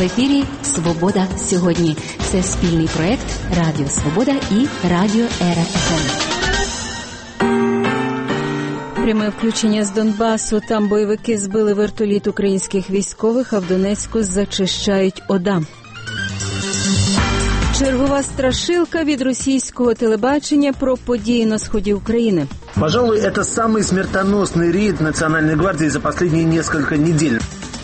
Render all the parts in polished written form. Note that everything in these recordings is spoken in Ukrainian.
ефірі «Свобода сьогодні». Це спільний проєкт Радіо Свобода і Радіо Ера ФМ. Пряме включення з Донбасу. Там бойовики збили вертоліт українських військових, а в Донецьку зачищають ОДА. Чергова страшилка від російського телебачення про події на сході України. Пожалуй, это самый смертоносный рейд Национальной гвардии за последние несколько недель.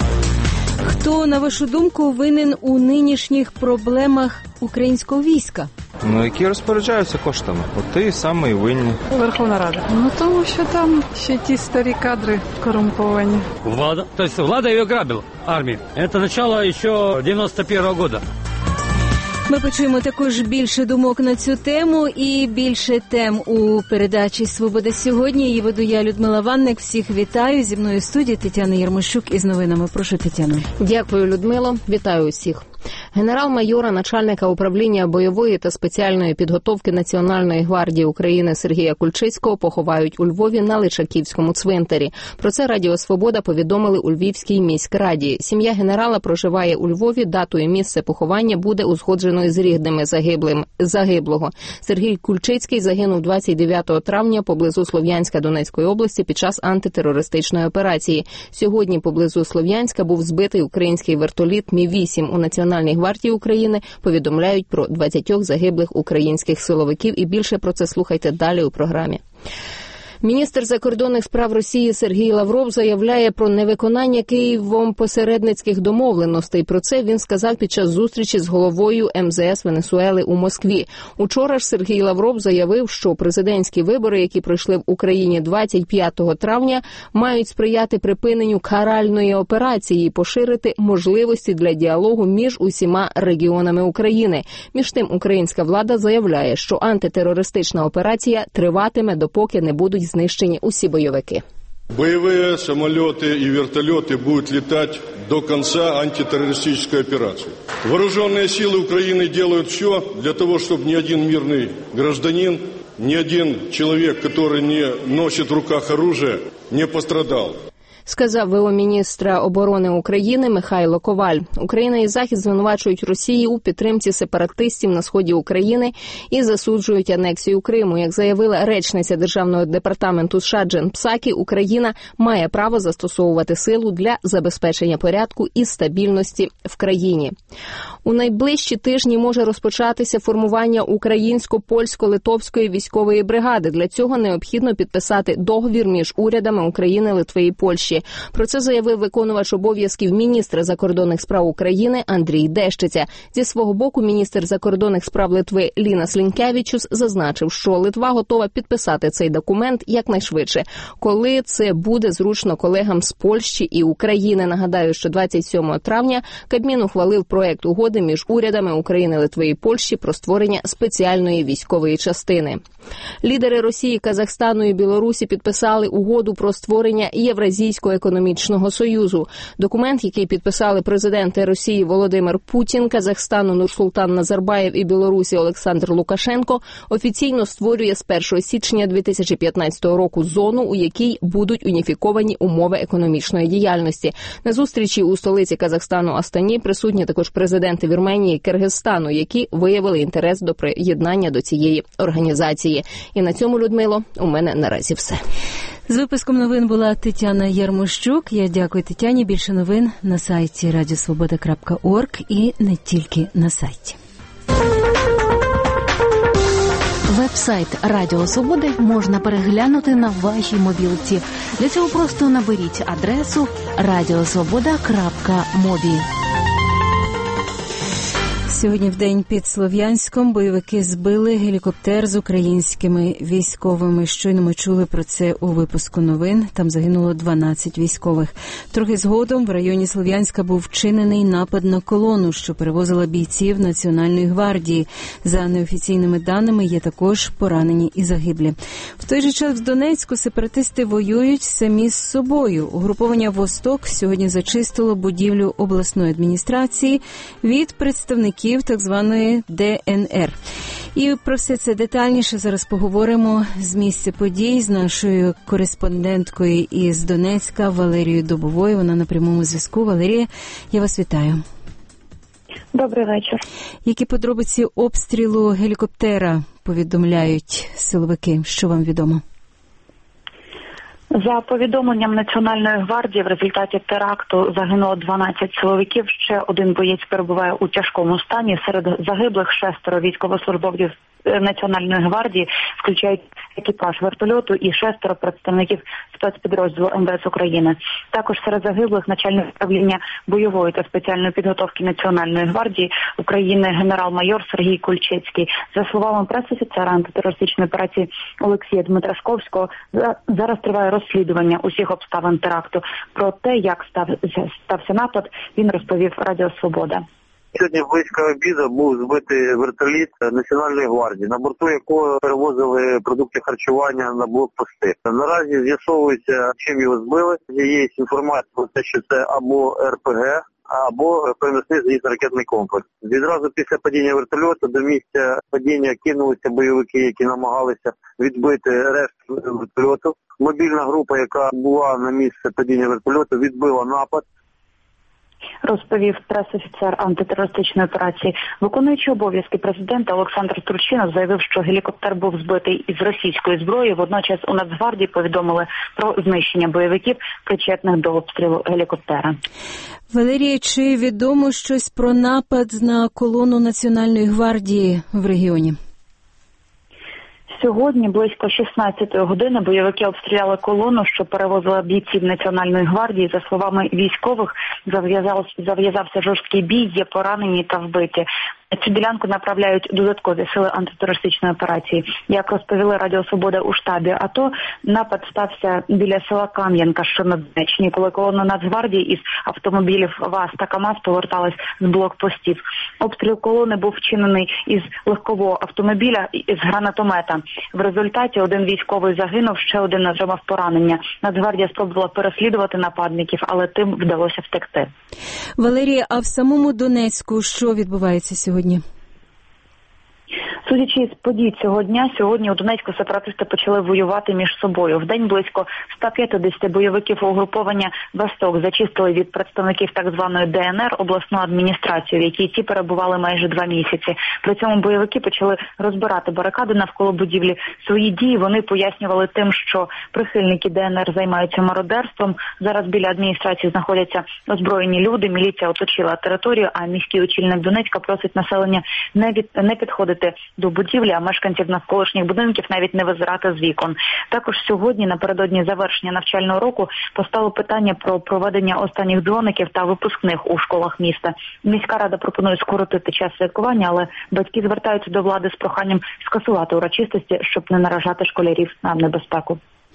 Хто, на вашу думку, винен у нинішніх проблемах українського війська? Які розпоряджаються коштами. От ті самі винні. Верховна Рада. Тому що там ще ті старі кадри корумповані. Влада. Тобто влада її грабила, армію. Це почало ще 91-го року. Ми почуємо також більше думок на цю тему і більше тем у передачі «Свобода сьогодні». Її веду я, Людмила Ванник. Всіх вітаю. Зі мною в студії Тетяна Єрмощук із новинами. Прошу, Тетяно. Дякую, Людмило. Вітаю усіх. Генерал-майора, начальника управління бойової та спеціальної підготовки Національної гвардії України Сергія Кульчицького поховають у Львові на Личаківському цвинтарі. Про це Радіо Свобода повідомили у Львівській міськраді. Сім'я генерала проживає у Львові, дату і місце поховання буде узгодженою з рідними загиблого. Сергій Кульчицький загинув 29 травня поблизу Слов'янська Донецької області під час антитерористичної операції. Сьогодні поблизу Слов'янська був збитий український вертоліт Мі-8 у Національній гвардії України. Повідомляють про 20 загиблих українських силовиків, і більше про це слухайте далі у програмі. Міністр закордонних справ Росії Сергій Лавров заявляє про невиконання Києвом посередницьких домовленостей. Про це він сказав під час зустрічі з головою МЗС Венесуели у Москві. Учора ж Сергій Лавров заявив, що президентські вибори, які пройшли в Україні 25 травня, мають сприяти припиненню каральної операції і поширити можливості для діалогу між усіма регіонами України. Між тим, українська влада заявляє, що антитерористична операція триватиме, допоки не будуть знищені усі бойовики. Боевые самолеты и вертолеты будут летать до конца антитеррористической операции. Вооруженные силы Украины делают все для того, чтобы ни один мирный гражданин, ни один человек, который не носит в руках оружие, не пострадал. Сказав ВО-міністра оборони України Михайло Коваль. Україна і Захід звинувачують Росію у підтримці сепаратистів на сході України і засуджують анексію Криму. Як заявила речниця Державного департаменту США Джен Псакі, Україна має право застосовувати силу для забезпечення порядку і стабільності в країні. У найближчі тижні може розпочатися формування українсько-польсько-литовської військової бригади. Для цього необхідно підписати договір між урядами України, Литви і Польщі. Про це заявив виконувач обов'язків міністра закордонних справ України Андрій Дещиця. Зі свого боку, міністр закордонних справ Литви Лінас Лінкевічус зазначив, що Литва готова підписати цей документ якнайшвидше, коли це буде зручно колегам з Польщі і України. Нагадаю, що 27 травня Кабмін ухвалив проект угоди між урядами України, Литви і Польщі про створення спеціальної військової частини. Лідери Росії, Казахстану і Білорусі підписали угоду про створення Євразійського економічного союзу. Документ, який підписали президенти Росії Володимир Путін, Казахстану Нурсултан Назарбаєв і Білорусі Олександр Лукашенко, офіційно створює з 1 січня 2015 року зону, у якій будуть уніфіковані умови економічної діяльності. На зустрічі у столиці Казахстану Астані присутні також президенти Вірменії і Киргизстану, які виявили інтерес до приєднання до цієї організації. І на цьому, Людмило, у мене наразі все. З випуском новин була Тетяна Єрмощук. Я дякую Тетяні. Більше новин на сайті radiosvoboda.org і не тільки на сайті. Веб-сайт Радіо Свободи можна переглянути на вашій мобілці. Для цього просто наберіть адресу radiosvoboda.mobi. Сьогодні в день під Слов'янськом бойовики збили гелікоптер з українськими військовими. Щойно ми чули про це у випуску новин. Там загинуло 12 військових. Трохи згодом в районі Слов'янська був вчинений напад на колону, що перевозила бійців Національної гвардії. За неофіційними даними, є також поранені і загиблі. В той же час в Донецьку сепаратисти воюють самі з собою. Угруповання «Восток» сьогодні зачистило будівлю обласної адміністрації від представників так званої ДНР. І про все це детальніше зараз поговоримо з місця подій з нашою кореспонденткою із Донецька Валерією Дубовою. Вона на прямому зв'язку. Валерія, я вас вітаю. Добрий вечір. Які подробиці обстрілу гелікоптера повідомляють силовики? Що вам відомо? За повідомленням Національної гвардії, в результаті теракту загинуло 12 силовиків, ще один боєць перебуває у тяжкому стані. Серед загиблих 6 військовослужбовців Національної гвардії, включають екіпаж вертольоту і 6 представників спецпідрозділу МВС України. Також серед загиблих начальник управління бойової та спеціальної підготовки Національної гвардії України генерал-майор Сергій Кульчицький. За словами прес-офіцера антитерористичної операції Олексія Дмитрашковського, зараз триває розслідування усіх обставин теракту. Про те, як стався напад, він розповів Радіо Свобода. Сьогодні близько обіду був збитий вертоліт Національної гвардії, на борту якого перевозили продукти харчування на блокпости. Наразі з'ясовується, чим його збили. Є інформація про те, що це або РПГ, або переносний зенітно-ракетний комплекс. Відразу після падіння вертольоту до місця падіння кинулися бойовики, які намагалися відбити решту вертольоту. Мобільна група, яка була на місці падіння вертольоту, відбила напад. Розповів прес-офіцер антитерористичної операції. Виконуючий обов'язки президента Олександр Турчинов заявив, що гелікоптер був збитий із російської зброї. Водночас у Нацгвардії повідомили про знищення бойовиків, причетних до обстрілу гелікоптера. Валерія, чи відомо щось про напад на колону Національної гвардії в регіоні? Сьогодні близько 16-ї години бойовики обстріляли колону, що перевозила бійців Національної гвардії. За словами військових, зав'язався жорсткий бій, є поранені та вбиті. На цю ділянку направляють додаткові сили антитерористичної операції. Як розповіли Радіо Свобода у штабі АТО, напад стався біля села Кам'янка, що на Донеччині, коли колона Нацгвардії із автомобілів ВАЗ та КАМАЗ поверталась з блокпостів. Обстріл колони був вчинений із легкового автомобіля із гранатомета. В результаті один військовий загинув, ще один отримав поранення. Нацгвардія спробувала переслідувати нападників, але тим вдалося втекти. Валерія, а в самому Донецьку що відбувається сьогодні? Судячи з подій цього дня, сьогодні у Донецьку сепаратисти почали воювати між собою. Вдень близько 150 бойовиків угруповання «Восток» зачистили від представників так званої ДНР обласну адміністрацію, в якій ті перебували майже 2 місяці. При цьому бойовики почали розбирати барикади навколо будівлі. Свої дії вони пояснювали тим, що прихильники ДНР займаються мародерством. Зараз біля адміністрації знаходяться озброєні люди, міліція оточила територію, а міський очільник Донецька просить населення не підходити до будівлі, а мешканців навколишніх будинків навіть не визирати з вікон. Також сьогодні, напередодні завершення навчального року, постало питання про проведення останніх дзвоників та випускних у школах міста. Міська рада пропонує скоротити час святкування, але батьки звертаються до влади з проханням скасувати урочистості, щоб не наражати школярів на небезпеку.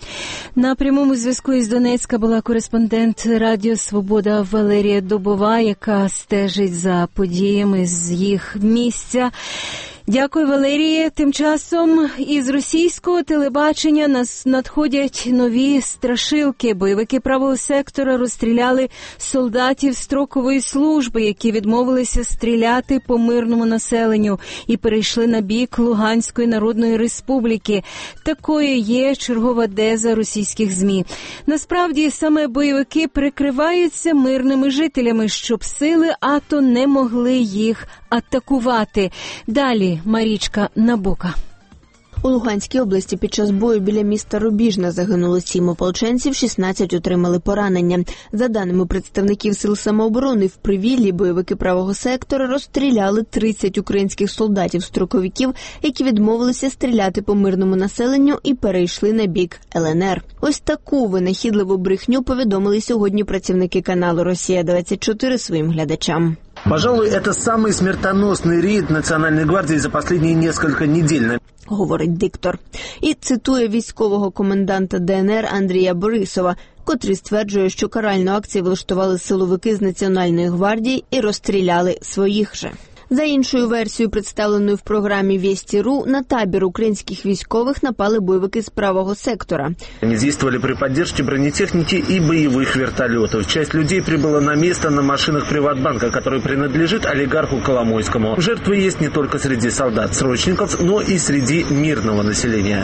На прямому зв'язку із Донецька була кореспондент Радіо Свобода Валерія Дубова, яка стежить за подіями з їх місця. Дякую, Валерія. Тим часом із російського телебачення нас надходять нові страшилки. Бойовики правого сектора розстріляли солдатів строкової служби, які відмовилися стріляти по мирному населенню і перейшли на бік Луганської Народної Республіки. Такою є чергова теза російських ЗМІ. Насправді, саме бойовики прикриваються мирними жителями, щоб сили АТО не могли їх атакувати. Далі Марічка Набока. У Луганській області під час бою біля міста Рубіжне загинуло 7 ополченців, 16 отримали поранення. За даними представників сил самооборони, в Привіллі бойовики правого сектора розстріляли 30 українських солдатів-строковиків, які відмовилися стріляти по мирному населенню і перейшли на бік ЛНР. Ось таку винахідливу брехню повідомили сьогодні працівники каналу «Росія-24» своїм глядачам. Пожалуй, это самый смертоносный рейд Национальной гвардии за последние несколько недель. Говорить диктор. І цитує військового коменданта ДНР Андрія Борисова, котрий стверджує, що каральну акцію влаштували силовики з Національної гвардії і розстріляли своїх же. За іншою версією, представленою в програмі «Вести.ру», на табір українських військових напали бойовики з правого сектора. Они действовали при поддержке бронетехники и боевых вертолетов. Часть людей прибыла на место на машинах Приватбанка, который принадлежит олигарху Коломойскому. Жертвы есть не только среди солдат-срочников, но и среди мирного населения.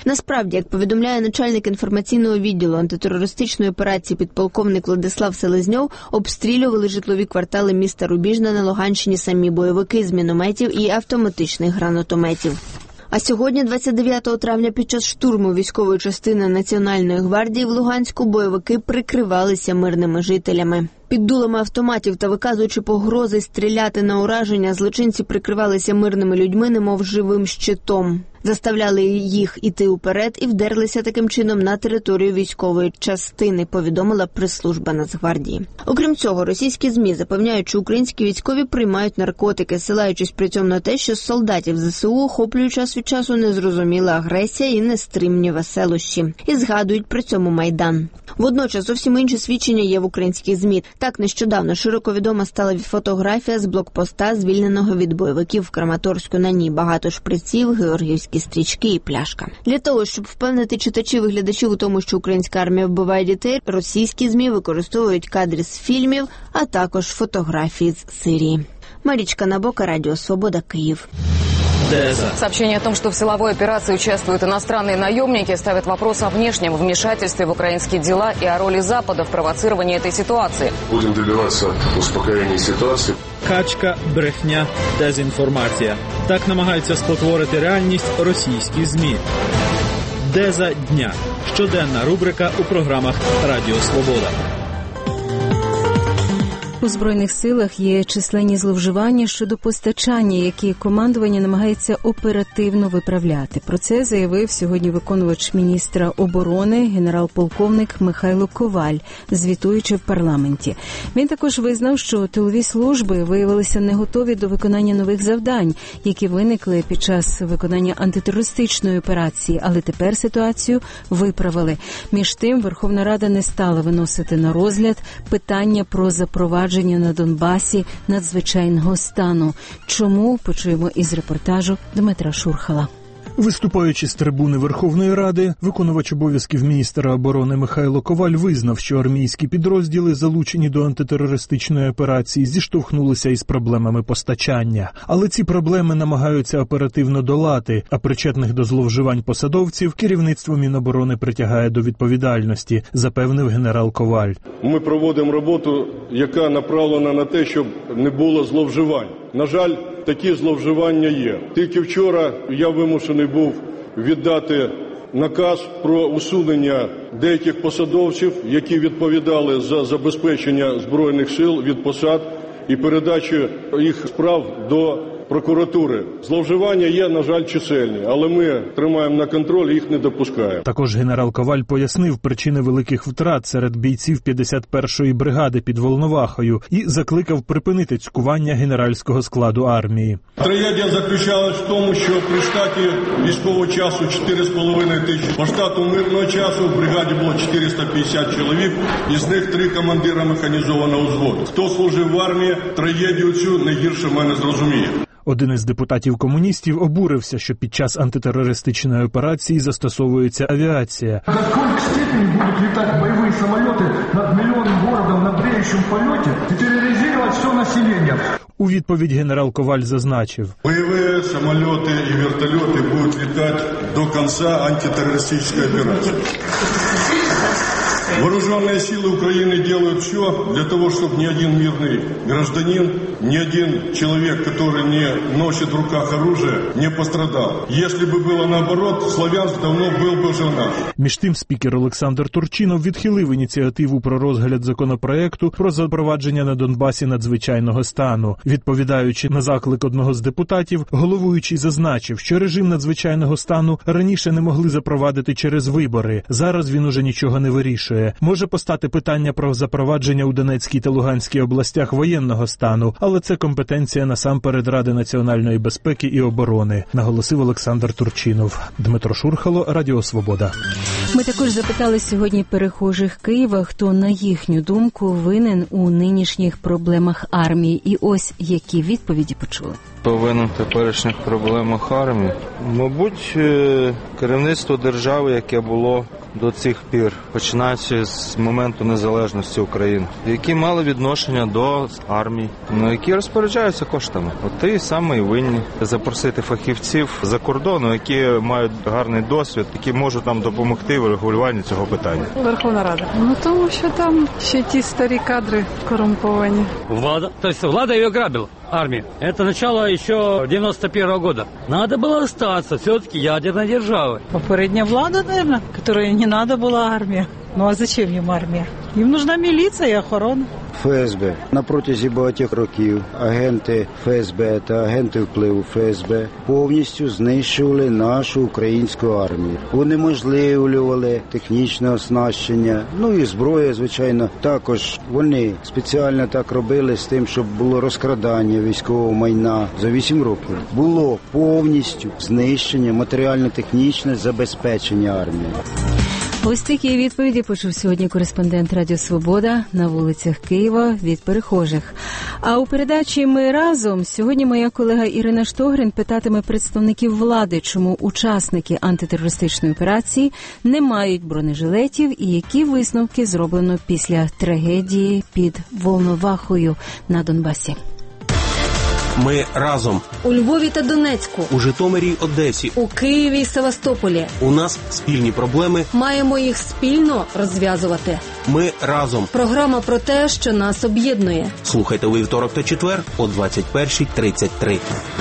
Насправді, як повідомляє начальник інформаційного відділу антитерористичної операції підполковник Владислав Селезньов, обстрілювали житлові квартали міста Рубіжне на Луганщині самі бойовики з мінометів і автоматичних гранатометів. А сьогодні, 29 травня, під час штурму військової частини Національної гвардії в Луганську бойовики прикривалися мирними жителями. Під дулами автоматів та виказуючи погрози стріляти на ураження, злочинці прикривалися мирними людьми, немов живим щитом. Заставляли їх іти уперед і вдерлися таким чином на територію військової частини, повідомила прес-служба Нацгвардії. Окрім цього, російські ЗМІ запевняють, що українські військові приймають наркотики, силаючись при цьому на те, що з солдатів ЗСУ охоплює час від часу незрозуміла агресія і нестримні веселощі. І згадують при цьому Майдан. Водночас зовсім інші свідчення є в українських ЗМІ. Так нещодавно широко відома стала фотографія з блокпоста, звільненого від бойовиків в Краматорську. На ній багато шприців, георгіївські стрічки і пляшка. Для того, щоб впевнити читачів і глядачів у тому, що українська армія вбиває дітей, російські ЗМІ використовують кадри з фільмів, а також фотографії з Сирії. Марічка Набока, Радіо Свобода, Київ. Сообщение о том, что в силовой операции участвуют иностранные наемники, ставит вопрос о внешнем вмешательстве в украинские дела и о роли Запада в провоцировании этой ситуации. Будем добиваться успокоения ситуации. Качка, брехня, дезінформація. Так намагаються спотворити реальність російські ЗМІ. Деза дня. Щоденна рубрика у програмах Радіо Свобода. У Збройних силах є численні зловживання щодо постачання, які командування намагається оперативно виправляти. Про це заявив сьогодні виконувач міністра оборони генерал-полковник Михайло Коваль, звітуючи в парламенті. Він також визнав, що тилові служби виявилися не готові до виконання нових завдань, які виникли під час виконання антитерористичної операції, але тепер ситуацію виправили. Між тим, Верховна Рада не стала виносити на розгляд питання про запровадження на Донбасі надзвичайного стану. Чому? Почуємо із репортажу Дмитра Шурхала. Виступаючи з трибуни Верховної Ради, виконувач обов'язків міністра оборони Михайло Коваль визнав, що армійські підрозділи, залучені до антитерористичної операції, зіштовхнулися із проблемами постачання. Але ці проблеми намагаються оперативно долати, а причетних до зловживань посадовців керівництво Міноборони притягає до відповідальності, запевнив генерал Коваль. Ми проводимо роботу, яка направлена на те, щоб не було зловживань. На жаль, такі зловживання є. Тільки вчора я вимушений був віддати наказ про усунення деяких посадовців, які відповідали за забезпечення Збройних сил від посад і передачу їх справ до прокуратури. Зловживання є, на жаль, чисельні, але ми тримаємо на контролі, їх не допускаємо. Також генерал Коваль пояснив причини великих втрат серед бійців 51-ї бригади під Волновахою і закликав припинити цькування генеральського складу армії. Трагедія заключалась в тому, що при штаті військового часу 4,5 тисячі. По штату мирного часу в бригаді було 450 чоловік, із них 3 командира механізованого взводу. Хто служив в армії, трагедію цю не гірше мене зрозуміє. Один із депутатів-комуністів обурився, що під час антитерористичної операції застосовується авіація. До якої степені будуть літати бойові самоліти над мільйонним городом на бреючому польоті і тероризувати все населення? У відповідь генерал Коваль зазначив: бойові самоліти і вертольоти будуть літати до кінця антитерористичної операції. Вооруженные силы Украины делают все для того, чтобы ни один мирный гражданин, ни один человек, который не носит в руках оружие, не пострадал. Если бы было наоборот, Слов'янськ давно был бы уже наш. Між тим, спікер Олександр Турчинов відхилив ініціативу про розгляд законопроекту про запровадження на Донбасі надзвичайного стану. Відповідаючи на заклик одного з депутатів, головуючий зазначив, що режим надзвичайного стану раніше не могли запровадити через вибори. Зараз він уже нічого не вирішує. Може постати питання про запровадження у Донецькій та Луганській областях воєнного стану, але це компетенція насамперед Ради національної безпеки і оборони, наголосив Олександр Турчинов. Дмитро Шурхало, Радіо Свобода. Ми також запитали сьогодні перехожих Києва, хто, на їхню думку, винен у нинішніх проблемах армії. І ось які відповіді почули. повинен в теперішніх проблемах армії? Мабуть, керівництво держави, яке було до цих пір, починаючи з моменту незалежності України, які мали відношення до армії, які розпоряджаються коштами. От ті самі винні запросити фахівців за кордону, які мають гарний досвід, які можуть нам допомогти в регулюванні цього питання. Верховна Рада. Тому що там ще ті старі кадри корумповані. Влада, то есть влада ее грабила, армия. Это начало еще 91-го года. Надо было остаться все-таки ядерной державой. Попередняя влада, наверное, которой не надо была армия. Ну а зачем им армия? Им нужна міліція і охорона. ФСБ. На протязі багатьох років агенти ФСБ та агенти впливу ФСБ повністю знищували нашу українську армію. Унеможливлювали технічне оснащення, і зброя, звичайно. Також вони спеціально так робили з тим, щоб було розкрадання військового майна. За 8 років було повністю знищення, матеріально-технічне забезпечення армії. Ось такі відповіді почув сьогодні кореспондент Радіо Свобода на вулицях Києва від перехожих. А у передачі «Ми разом» сьогодні моя колега Ірина Штогрин питатиме представників влади, чому учасники антитерористичної операції не мають бронежилетів і які висновки зроблено після трагедії під Волновахою на Донбасі. Ми разом. У Львові та Донецьку. У Житомирі й Одесі. У Києві й Севастополі. У нас спільні проблеми. Маємо їх спільно розв'язувати. Ми разом. Програма про те, що нас об'єднує. Слухайте у вівторок та четвер о 21:33.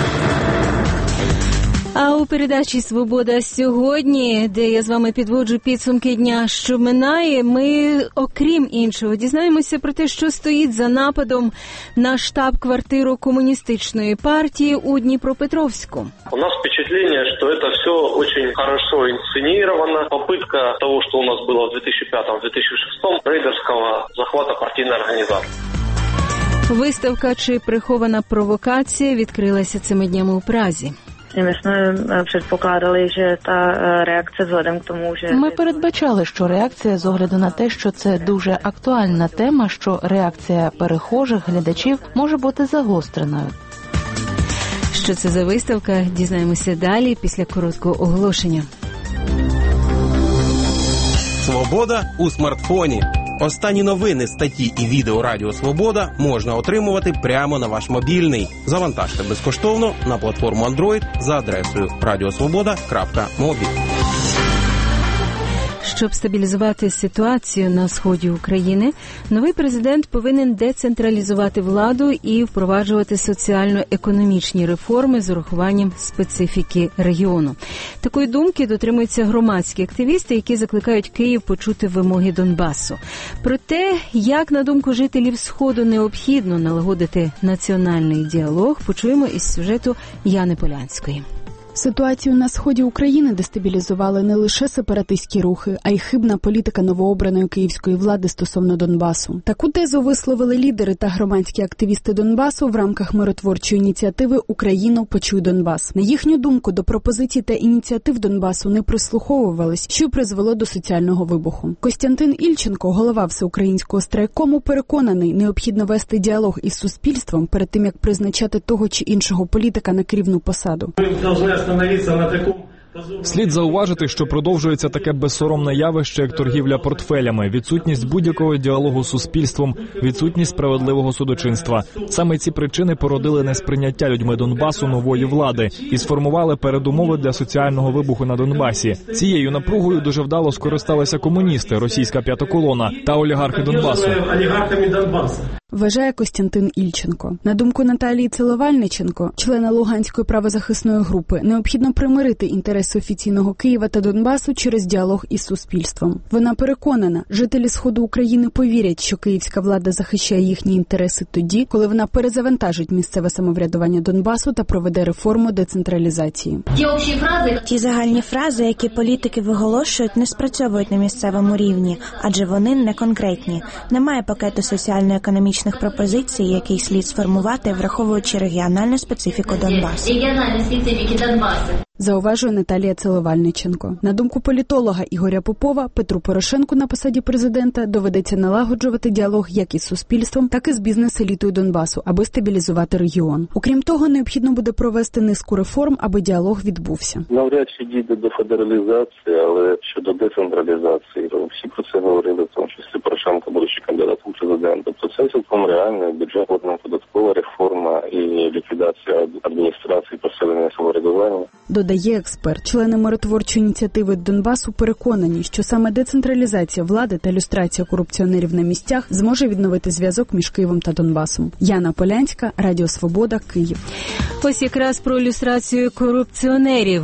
А у передачі «Свобода сьогодні», де я з вами підводжу підсумки дня, що минає, ми, окрім іншого, дізнаємося про те, що стоїть за нападом на штаб-квартиру комуністичної партії у Дніпропетровську. У нас впечатление, что это все очень хорошо инсценировано. Попытка того, что у нас было в 2005-2006, рейдерского захвата партийной организации. Виставка чи прихована провокація відкрилася цими днями у Празі. Ми предполагали, що та реакція згодом к тому, що... Ми передбачали, що реакція з огляду на те, що це дуже актуальна тема, що реакція перехожих, глядачів може бути загостреною. Що це за виставка, дізнаємося далі після короткого оголошення. Свобода у смартфоні. Останні новини, статті і відео Радіо Свобода можна отримувати прямо на ваш мобільний. Завантажте безкоштовно на платформу Android за адресою radiosvoboda.mobi. Щоб стабілізувати ситуацію на сході України, новий президент повинен децентралізувати владу і впроваджувати соціально-економічні реформи з урахуванням специфіки регіону. Такої думки дотримуються громадські активісти, які закликають Київ почути вимоги Донбасу. Про те, як, на думку жителів Сходу, необхідно налагодити національний діалог, почуємо із сюжету Яни Полянської. Ситуацію на сході України дестабілізували не лише сепаратистські рухи, а й хибна політика новообраної київської влади стосовно Донбасу. Таку тезу висловили лідери та громадські активісти Донбасу в рамках миротворчої ініціативи «Україну, почуй Донбас». На їхню думку, до пропозицій та ініціатив Донбасу не прислуховувались, що призвело до соціального вибуху. Костянтин Ільченко, голова всеукраїнського страйкому, переконаний, необхідно вести діалог із суспільством перед тим, як призначати того чи іншого політика на керівну посаду. Слід зауважити, що продовжується таке безсоромне явище, як торгівля портфелями, відсутність будь-якого діалогу з суспільством, відсутність справедливого судочинства. Саме ці причини породили несприйняття людьми Донбасу нової влади і сформували передумови для соціального вибуху на Донбасі. Цією напругою дуже вдало скористалися комуністи, російська п'ята колона та олігархи Донбасу. Вважає Костянтин Ільченко. На думку Наталії Целовальниченко, члена Луганської правозахисної групи, необхідно примирити інтереси офіційного Києва та Донбасу через діалог із суспільством. Вона переконана, жителі Сходу України повірять, що київська влада захищає їхні інтереси тоді, коли вона перезавантажить місцеве самоврядування Донбасу та проведе реформу децентралізації. Ті загальні фрази, які політики виголошують, не спрацьовують на місцевому рівні, адже вони не конкретні. Немає пакету соціально-економічних пропозицій, який слід сформувати, враховуючи регіональну специфіку Донбасу. зауважує Наталія Целовальниченко. На думку політолога Ігоря Попова, Петру Порошенку на посаді президента доведеться налагоджувати діалог як із суспільством, так і з бізнес-елітою Донбасу, аби стабілізувати регіон. Окрім того, необхідно буде провести низку реформ, аби діалог відбувся. Навряд чи дійде до федералізації, але щодо децентралізації, всі про це говорили, в тому числі Порошенко, будучи кандидатом в президента. Тобто це цілком реально, бюджетна, податкова реформа і ліквідація адміністрації, посилення самоврядування. Додає експерт. Члени миротворчої ініціативи Донбасу переконані, що саме децентралізація влади та люстрація корупціонерів на місцях зможе відновити зв'язок між Києвом та Донбасом. Яна Полянська, Радіо Свобода, Київ. Ось якраз про люстрацію корупціонерів.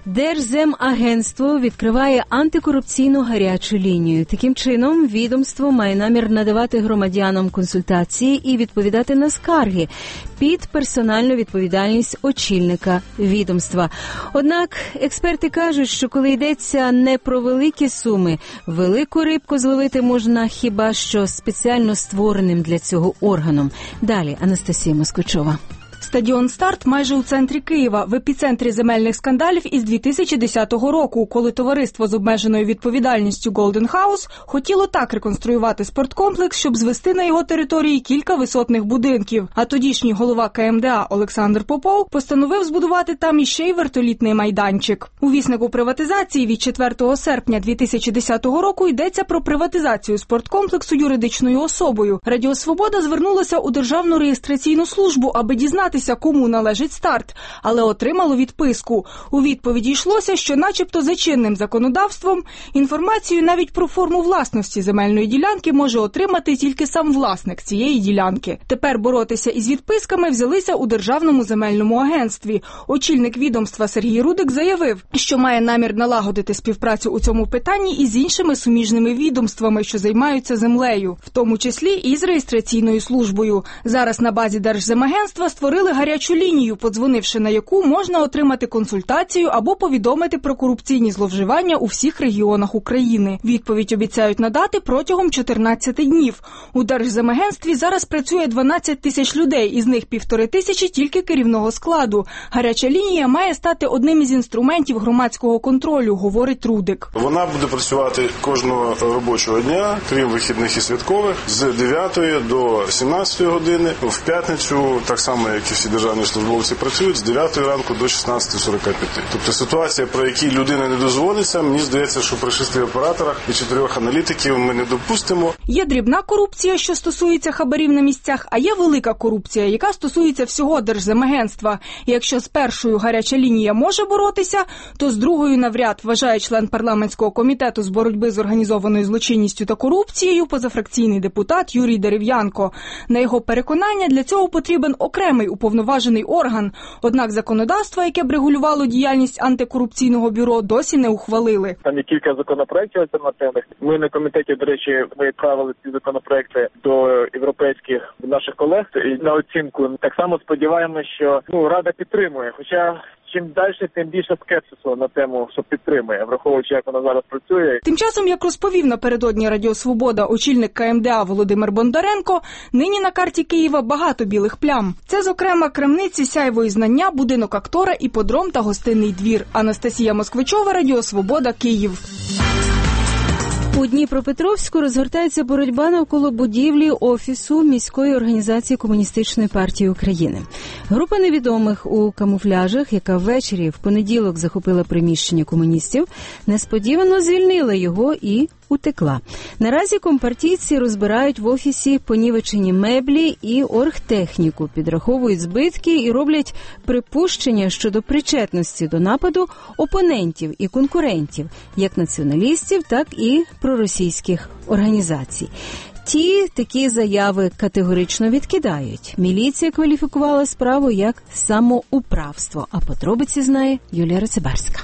Держземагентство відкриває антикорупційну гарячу лінію. Таким чином, відомство має намір надавати громадянам консультації і відповідати на скарги під персональну відповідальність очільника відомства. Однак експерти кажуть, що коли йдеться не про великі суми, велику рибку зловити можна хіба що спеціально створеним для цього органом. Далі Анастасія Москвичова. Стадіон «Старт» майже у центрі Києва, в епіцентрі земельних скандалів із 2010 року, коли товариство з обмеженою відповідальністю Golden House хотіло так реконструювати спорткомплекс, щоб звести на його території кілька висотних будинків. А тодішній голова КМДА Олександр Попов постановив збудувати там іще й вертолітний майданчик. У віснику приватизації від 4 серпня 2010 року йдеться про приватизацію спорткомплексу юридичною особою. Радіо Свобода звернулося у Державну реєстраційну службу, аби дізнатися, кому належить «Старт», але отримало відписку. У відповіді йшлося, що начебто за чинним законодавством інформацію навіть про форму власності земельної ділянки може отримати тільки сам власник цієї ділянки. Тепер боротися із відписками взялися у Державному земельному агентстві. Очільник відомства Сергій Рудик заявив, що має намір налагодити співпрацю у цьому питанні із іншими суміжними відомствами, що займаються землею, в тому числі і з реєстраційною службою. Зараз на базі Держземагентства створили гарячу лінію, подзвонивши на яку можна отримати консультацію або повідомити про корупційні зловживання у всіх регіонах України. Відповідь обіцяють надати протягом 14 днів. У Держземагентстві зараз працює 12 тисяч людей, із них 1500 тільки керівного складу. Гаряча лінія має стати одним із інструментів громадського контролю, говорить Рудик. Вона буде працювати кожного робочого дня, крім вихідних і святкових, з 9 до 17 години, в п'ятницю, так само, як і всі державні службовці працюють, з 9 ранку до 16:45. Тобто ситуація, про яку людина не дозволиться, мені здається, що при 6 операторах і 4 аналітиків ми не допустимо. Є дрібна корупція, що стосується хабарів на місцях, а є велика корупція, яка стосується всього Держземагентства. І якщо з першою гаряча лінія може боротися, то з другою навряд, вважає член парламентського комітету з боротьби з організованою злочинністю та корупцією, позафракційний депутат Юрій Дерев'янко. На його переконання, для цього потрібен окремий уповноважений орган. Однак законодавство, яке б регулювало діяльність антикорупційного бюро, досі не ухвалили. Там є кілька законопроєктів альтернативних. Ми на комітеті, до речі, ми відправили ці законопроєкти до європейських наших колег і на оцінку. Так само сподіваємося, що Рада підтримує. Хоча чим далі, тим більше скепсису на тему, що підтримує, враховуючи, як вона зараз працює. Тим часом, як розповів напередодні Радіо Свобода очільник КМДА Володимир Бондаренко, нині на карті Києва багато білих плям. Це, зокрема, крамниці «Сяйво і знання», будинок актора, іподром та гостинний двір. Анастасія Москвичова, Радіо Свобода, Київ. У Дніпропетровську розгортається боротьба навколо будівлі Офісу міської організації Комуністичної партії України. Група невідомих у камуфляжах, яка ввечері в понеділок захопила приміщення комуністів, несподівано звільнила його і утекла. Наразі компартійці розбирають в офісі понівечені меблі і оргтехніку, підраховують збитки і роблять припущення щодо причетності до нападу опонентів і конкурентів, як націоналістів, так і проросійських організацій. Ті такі заяви категорично відкидають. Міліція кваліфікувала справу як самоуправство, а подробиці знає Юлія Рацибарська.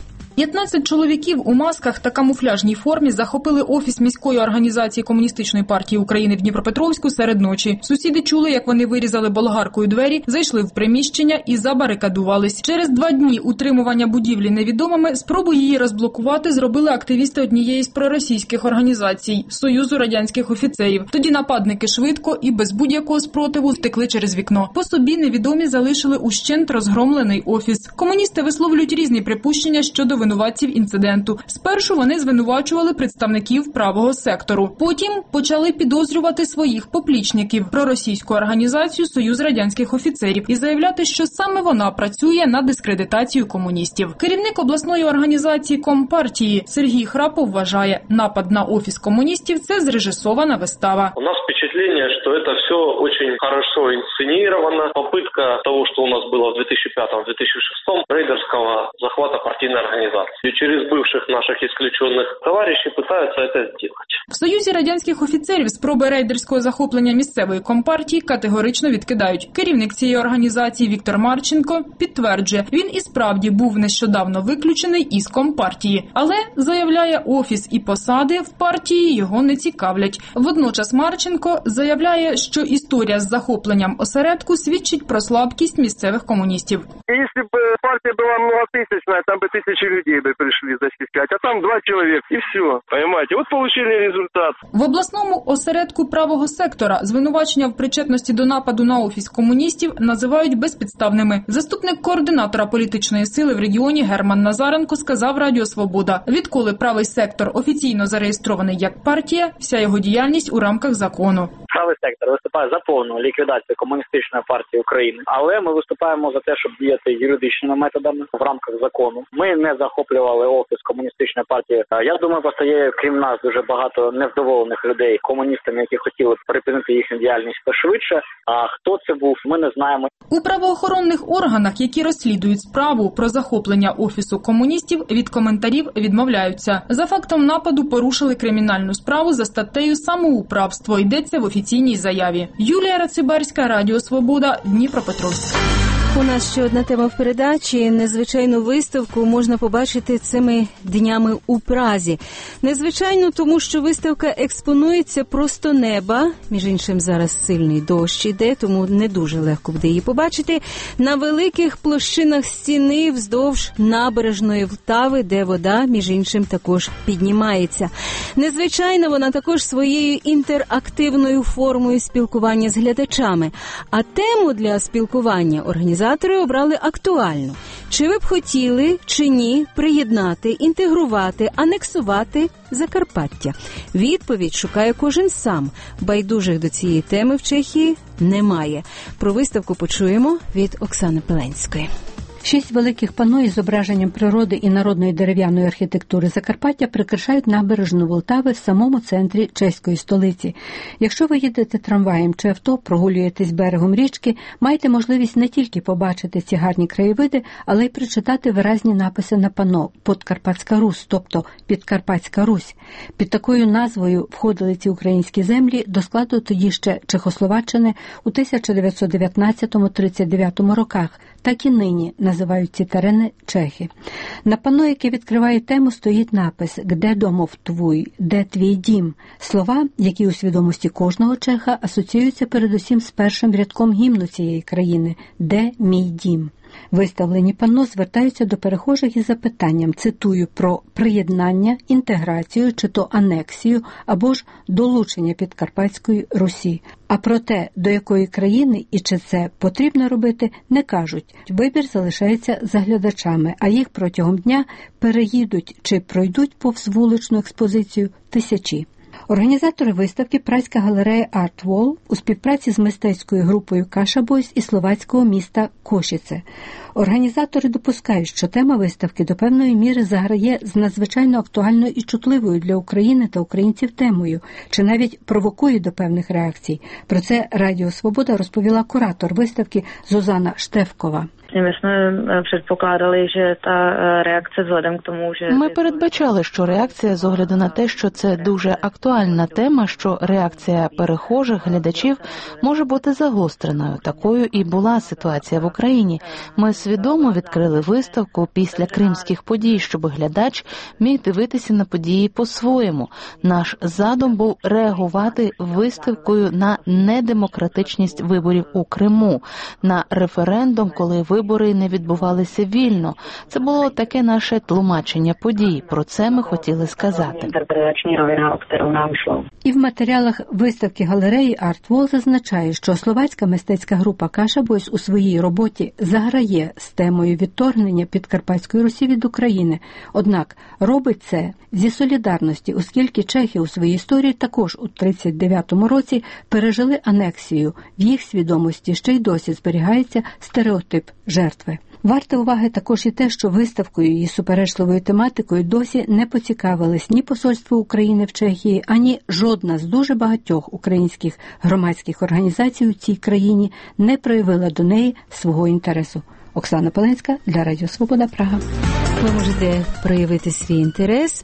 15 чоловіків у масках та камуфляжній формі захопили офіс міської організації Комуністичної партії України в Дніпропетровську серед ночі. Сусіди чули, як вони вирізали болгаркою двері, зайшли в приміщення і забарикадувались. Через 2 дні утримування будівлі невідомими спробу її розблокувати зробили активісти однієї з проросійських організацій – Союзу радянських офіцерів. Тоді нападники швидко і без будь-якого спротиву втекли через вікно. По собі невідомі залишили ущент розгромлений офіс. Комуністи висловлюють різні припущення щодо винуватців інциденту. Спершу вони звинувачували представників правого сектору. Потім почали підозрювати своїх поплічників – проросійську організацію «Союз радянських офіцерів» і заявляти, що саме вона працює на дискредитацію комуністів. Керівник обласної організації Компартії Сергій Храпов вважає, напад на офіс комуністів – це зрежисована вистава. У нас впечатление, что это все очень хорошо инсценировано. Попытка того, что у нас было в 2005-2006, рейдерского захвата партийной организации. И через бывших наших исключенных товарищей пытаются это сделать. В Союзі радянських офіцерів спроби рейдерського захоплення місцевої компартії категорично відкидають. Керівник цієї організації Віктор Марченко підтверджує, він і справді був нещодавно виключений із компартії. Але, заявляє, офіс і посади в партії його не цікавлять. Водночас Марченко заявляє, що історія з захопленням осередку свідчить про слабкість місцевих комуністів. Якщо б партія була многотисячна, там би 1000 людей би прийшли захищати, а там 2 чоловіка і все. Понимаете? От отримали результат. В обласному осередку правого сектора звинувачення в причетності до нападу на офіс комуністів називають безпідставними. Заступник координатора політичної сили в регіоні Герман Назаренко сказав Радіо Свобода, відколи правий сектор офіційно зареєстрований як партія, вся його діяльність у рамках закону. Правий сектор виступає за повну ліквідацію Комуністичної партії України, але ми виступаємо за те, щоб діяти юридичними методами в рамках закону. Ми не захоплювали офіс Комуністичної партії. Я думаю, просто є крім нас дуже багато невдоволених людей комуністами, які хотіли припинити їхню діяльність пошвидше. А хто це був, ми не знаємо. У правоохоронних органах, які розслідують справу про захоплення офісу комуністів, від коментарів відмовляються. За фактом нападу порушили кримінальну справу за статтею «Самоуправство», йдеться в офіційній заяві. Юлія Рацибарська, Радіо Свобода, Дніпропетровськ. У нас ще одна тема в передачі. Незвичайну виставку можна побачити цими днями у Празі. Незвичайно, тому що виставка експонується просто неба. Між іншим, зараз сильний дощ іде, тому не дуже легко буде її побачити. На великих площинах стіни вздовж набережної Влтави, де вода, між іншим, також піднімається. Незвичайно вона також своєю інтерактивною формою спілкування з глядачами. А тему для спілкування організатори обрали актуальну. Чи ви б хотіли, чи ні, приєднати, інтегрувати, анексувати Закарпаття? Відповідь шукає кожен сам. Байдужих до цієї теми в Чехії немає. Про виставку почуємо від Оксани Пеленської. 6 великих пано із зображенням природи і народної дерев'яної архітектури Закарпаття прикрашають набережну Волтави в самому центрі чеської столиці. Якщо ви їдете трамваєм чи авто, прогулюєтесь берегом річки, маєте можливість не тільки побачити ці гарні краєвиди, але й прочитати виразні написи на пано «Подкарпатська Русь», тобто «Підкарпатська Русь». Під такою назвою входили ці українські землі до складу тоді ще Чехословаччини у 1919-39 роках, так і нині називають ці терени чехи. На пано, яке відкриває тему, стоїть напис «Где домов твій?», «Де твій дім?». Слова, які у свідомості кожного чеха асоціюються передусім з першим рядком гімну цієї країни «Де мій дім?». Виставлені панно звертаються до перехожих із запитанням, цитую, про приєднання, інтеграцію чи то анексію або ж долучення Підкарпатської Русі. А про те, до якої країни і чи це потрібно робити, не кажуть. Вибір залишається за глядачами, а їх протягом дня переїдуть чи пройдуть повз вуличну експозицію тисячі. Організатори виставки «Празька галерея Art Wall» у співпраці з мистецькою групою «Каша Бойс» із словацького міста Кошице. Організатори допускають, що тема виставки до певної міри заграє з надзвичайно актуальною і чутливою для України та українців темою, чи навіть провокує до певних реакцій. Про це Радіо Свобода розповіла куратор виставки Зузана Штефкова. My jsme předpokládali, že ta reakce vzhledem k тому, že... Ми передбачали, що реакція з огляду на те, що це дуже актуальна тема, що реакція перехожих, глядачів може бути загостреною. Такою і була ситуація в Україні. Ми свідомо відкрили виставку після кримських подій, щоб глядач міг дивитися на події по-своєму. Наш задум був реагувати виставкою на недемократичність виборів у Криму, на референдум, коли вибори не відбувалися вільно. Це було таке наше тлумачення подій. Про це ми хотіли сказати. І в матеріалах виставки галереї «Артвол» зазначає, що словацька мистецька група «Каша Бойс» у своїй роботі заграє з темою відторгнення Підкарпатської Русі від України. Однак робить це зі солідарності, оскільки чехи у своїй історії також у 1939 році пережили анексію. В їх свідомості ще й досі зберігається стереотип жертви. Варте уваги також і те, що виставкою і суперечливою тематикою досі не поцікавились ні Посольство України в Чехії, ані жодна з дуже багатьох українських громадських організацій у цій країні не проявила до неї свого інтересу. Оксана Пеленська для Радіо Свобода, Прага. Ви можете проявити свій інтерес